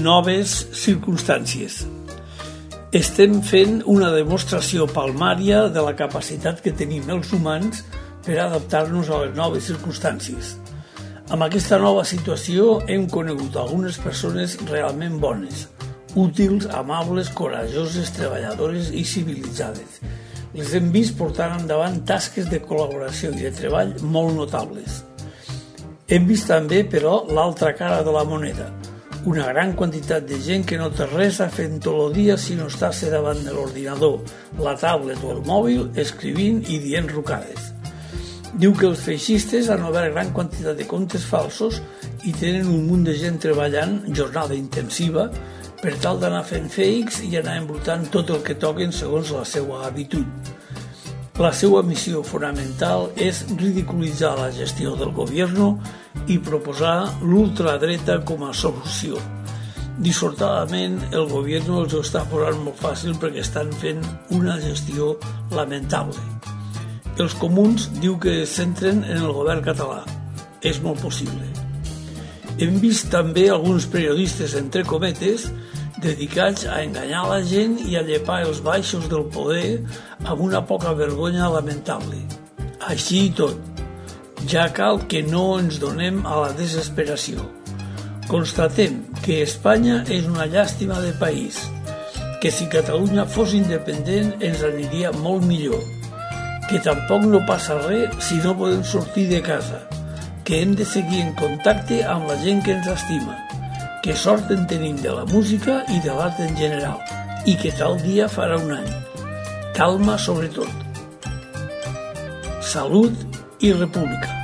noves circumstàncies. Estem fent una demostració palmària de la capacitat que tenim els humans per adaptar-nos a les noves circumstàncies. Amb aquesta nova situació hem conegut algunes persones realment bones, útils, amables, corajoses, treballadores i civilitzades. Les hem vist portant endavant tasques de col·laboració i de treball molt notables. Hem vist també, però, l'altra cara de la moneda, una gran quantitat de gent que no té res a fer en tot el dia si no està davant de l'ordinador, la tablet o el mòbil, escrivint i dient rucades. Diu que els feixistes han obert gran quantitat de comptes falsos i tenen un munt de gent treballant, jornada intensiva, per tal d'anar fent fakes i anar embrutant tot el que toquen segons la seva habitud. La seva missió fonamental és ridiculitzar la gestió del govern i proposar l'ultradreta com a solució. Dissortadament, el govern els ho està posant molt fàcil perquè estan fent una gestió lamentable. Els comuns diu que es centren en el govern català. És molt possible. Hem vist també alguns periodistes, entre cometes, dedicats a enganyar la gent i a llepar els baixos del poder amb una poca vergonya lamentable. Així i tot, ja cal que no ens donem a la desesperació. Constatem que Espanya és una llàstima de país, que si Catalunya fos independent ens aniria molt millor, que tampoc no passa res si no podem sortir de casa, que hem de seguir en contacte amb la gent que ens estima, que sort en tenim de la música i de l'art en general, i que tal dia farà un any. Calma sobretot. Salut i república.